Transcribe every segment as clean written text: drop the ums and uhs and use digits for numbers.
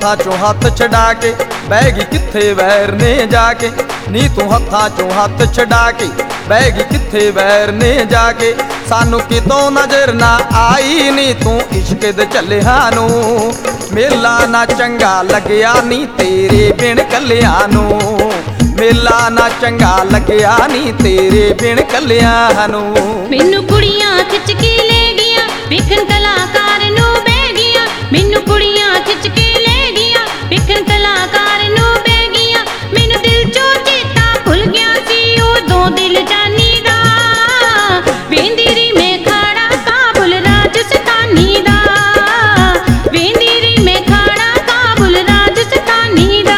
ਹੱਥਾਂ ਚੋਂ ਹੱਥ ਛਡਾ ਕੇ ਬਹਿ ਗਈ ਕਿੱਥੇ ਵੈਰ ਨੇ ਜਾ ਕੇ। ਨੀ ਤੂੰ ਹੱਥਾਂ ਚੋਂ ਹੱਥ ਛਡਾ ਕੇ ਬਹਿ ਗਈ ਕਿੱਥੇ ਵੈਰ ਨੇ ਜਾ ਕੇ। ਸਾਨੂੰ ਕਿਤੋਂ ਨਜ਼ਰ ਨਾ ਆਈ ਨੀ ਤੂੰ ਇਸ਼ਕ ਦੇ ਝੱਲਿਆਂ ਨੂੰ। ਮੇਲਾ ਨਾ ਚੰਗਾ ਲੱਗਿਆ ਨੀ ਤੇਰੇ ਬਿਨ ਕੱਲਿਆਂ ਨੂੰ। ਮੇਲਾ ਨਾ ਚੰਗਾ ਲੱਗਿਆ ਨੀ ਤੇਰੇ ਬਿਨ ਕੱਲਿਆਂ ਨੂੰ। ਮੈਨੂੰ ਕੁੜੀਆਂ ਖਿੱਚ ਕੇ ਲੈ ਗਈਆਂ ਵੇਖਣ ਕਲਾਕਾਰ ਨੂੰ ਬਹਿ ਗਈਆਂ। ਮੈਨੂੰ ਕੁੜੀਆਂ ਖਿੱਚ ਕੇ ਲੈ ਗਈਆਂ ਵੇਖਣ ਕਲਾਕਾਰ ਨੂੰ ਬਹਿ ਗਈਆਂ। ਮੈਨੂੰ ਦਿਲ ਚੋਂ ਚੇਤਾ ਭੁੱਲ ਗਿਆ ਸੀ ਉਦੋਂ ਦਿਲ ਜਾਨੀ ਦਾ। ਵੇਂਦੀ ਰਹੀ ਮੈਂ ਖਾੜਾ ਕਾਬੁਲ ਰਾਜਸਥਾਨੀ ਦਾ। ਵੇਂਦੀ ਰਹੀ ਮੈਂ ਖਾੜਾ ਕਾਬੁਲ ਰਾਜਸਥਾਨੀ ਦਾ।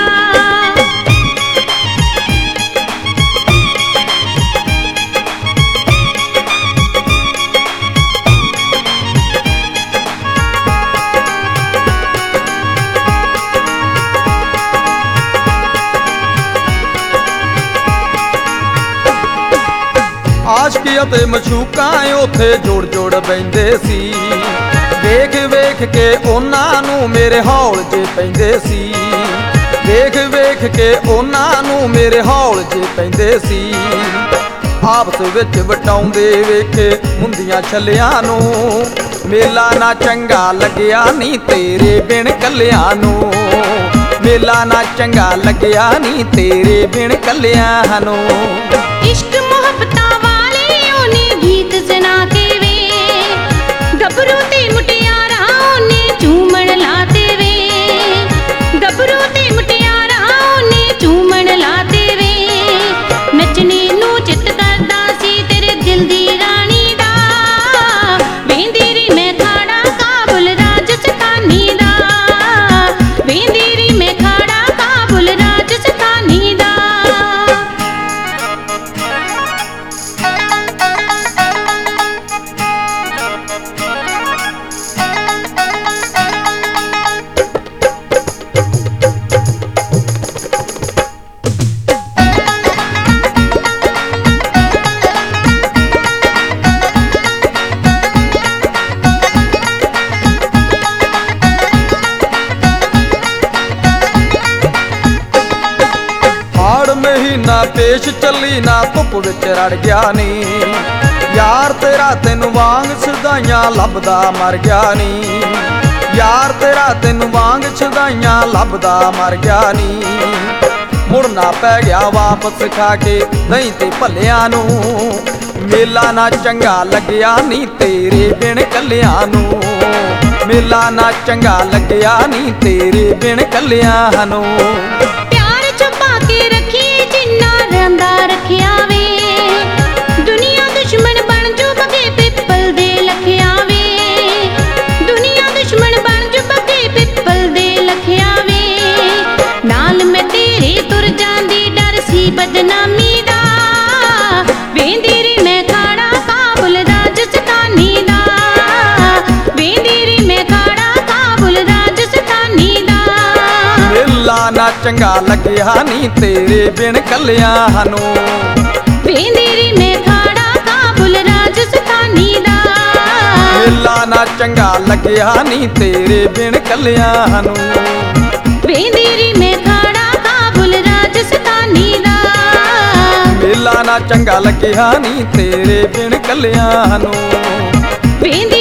ਆਸ਼ਕੀ ਅਤੇ ਮਸ਼ੂਕਾਂ ਉੱਥੇ ਜੋੜ ਜੋੜ ਬੈਂਦੇ ਸੀ। ਵੇਖ ਵੇਖ ਕੇ ਉਹਨਾਂ ਨੂੰ ਮੇਰੇ ਹੌਲ 'ਚ ਪੈਂਦੇ ਸੀ। ਵੇਖ ਵੇਖ ਕੇ ਉਹਨਾਂ ਨੂੰ ਮੇਰੇ ਹੌਲ 'ਚ ਪੈਂਦੇ ਸੀ। ਆਪਸ ਵਿੱਚ ਵਟਾਉਂਦੇ ਵੇਖੇ ਮੁੰਦੀਆਂ ਛੱਲਿਆਂ ਨੂੰ। ਮੇਲਾ ਨਾ ਚੰਗਾ ਲੱਗਿਆ ਨੀ ਤੇਰੇ ਬਿਨ ਕੱਲਿਆਂ ਨੂੰ। ਮੇਲਾ ਨਾ ਚੰਗਾ ਲੱਗਿਆ ਨੀ ਤੇਰੇ ਬਿਨ ਕੱਲਿਆਂ ਨੂੰ। ਇਸ਼ਕ ਮੁਹੱਬਤਾਂ ਵਾਲੇ ਉਹਨੇ ਗੀਤ ਸੁਣਾ ਕੇ ਵੇ। ਗੱਭਰੂ ਤੇ ਮੁਟਿਆਰਾਂ ਉਹਨੇ ਝੂਮਣ ਲਾਤੇ ਵੇ। ਗੱਭਰੂ ਤੇ ਮੁਟਿਆਰਾਂ ਉਹਨੇ ਝੂਮਣ ਲਾਤੇ ਵੇ। ਨੱਚਣੇ ਨੂੰ ਚਿੱਤ ਕਰਦਾ ਸੀ ਤੇਰੇ ਦਿਲ ਦੀ ਰਾਣੀ ਦਾ। ਵੇਂਦੀ ਰਹੀ ਮੈਂ ਖਾੜਾ ਕਾਬੁਲ ਰਾਜਸਥਾਨੀ ਦਾ। ਵੇਂਦੀ ਰਹੀ ਮੈਂ ਖਾੜਾ ਕਾਬੁਲ ਰਾਜਸਥਾਨੀ ਦਾ। ਮਹੀਨਾ ਪੇਸ਼ ਚੱਲੀ ਨਾ ਧੁੱਪ ਵਿੱਚ ਰੜ ਗਿਆ ਨੀ। ਯਾਰ ਤੇਰਾ ਤੈਨੂੰ ਵਾਂਗ ਸ਼ਦਾਈਆਂ ਲੱਭਦਾ ਮਰ ਗਿਆ ਨੀ। ਯਾਰ ਤੇਰਾ ਤੈਨੂੰ ਵਾਂਗ ਸ਼ਦਾਈਆਂ ਲੱਭਦਾ ਮਰ ਗਿਆ ਨੀ। ਮੁੜਨਾ ਪੈ ਗਿਆ ਵਾਪਸ ਖਾ ਕੇ ਦਹੀਂ ਤੇ ਭੱਲਿਆਂ ਨੂੰ। ਮੇਲਾ ਨਾ ਚੰਗਾ ਲੱਗਿਆ ਨੀ ਤੇਰੇ ਬਿਨ ਕੱਲਿਆਂ ਨੂੰ। ਮੇਲਾ ਨਾ ਚੰਗਾ ਲੱਗਿਆ ਨੀ ਤੇਰੇ ਬਿਨ ਕੱਲਿਆਂ ਨੂੰ। ਪਿਆਰ ਛੁਪਾ ਕੇ ਰੱਖੀਏ ਜਿੰਨਾ ਰਹਿੰਦਾ ਰੱਖਿਆ ਵੇ। ਦੁਨੀਆ ਦੁਸ਼ਮਣ ਬਣ ਜੂ ਬਗੇ ਪਿੱਪਲ ਦੇ ਲਖਿਆ ਵੇ। ਦੁਨੀਆ ਦੁਸ਼ਮਣ ਬਣ ਜੂ ਬਗੇ ਪਿੱਪਲ ਦੇ ਲਖਿਆ ਵੇ। ਨਾਲ ਮੈਂ ਤੇਰੇ ਤੁਰ ਜਾਂਦੀ ਡਰ ਸੀ ਬਦਨਾਮੀ ਦਾ। ਵੇਂਦੀ ਰਹੀ ਮੈਂ ਖਾੜਾ ਕਾਬੁਲ ਰਾਜਸਥਾਨੀ ਦਾ। ਵੇਂਦੀ ਰਹੀ ਮੈਂ ਖਾੜਾ ਕਾਬੁਲ ਰਾਜਸਥਾਨੀ ਦਾ। ਮੇਲਾ ਨਾ ਚੰਗਾ ਲੱਗਿਆ ਨੀ ਤੇਰੇ ਬਿਨ ਕੱਲਿਆਂ ਨੂੰ। ਵੇਂਦੀ ਰਹੀ ਮੈਂ ਖਾੜਾ ਕਾਬੁਲ ਰਾਜਸਥਾਨੀ ਦਾ। ਮੇਲਾ ਨਾ ਚੰਗਾ ਲੱਗਿਆ ਨੀ ਤੇਰੇ ਬਿਨ ਕੱਲਿਆਂ ਨੂੰ। ਵੇਂਦੀ ਰਹੀ ਮੈਂ ਖਾੜਾ ਕਾਬੁਲ ਰਾਜਸਥਾਨੀ ਦਾ। ਮੇਲਾ ਨਾ ਚੰਗਾ ਲੱਗਿਆ ਨੀ ਤੇਰੇ ਬਿਨ ਕੱਲਿਆਂ ਨੂੰ। ਵੇਂਦੀ